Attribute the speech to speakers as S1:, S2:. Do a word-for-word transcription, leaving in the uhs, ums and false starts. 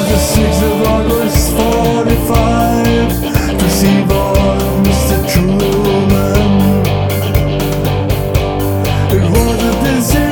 S1: the sixth of August, forty-five, to see born Mister Truman. It was a disease.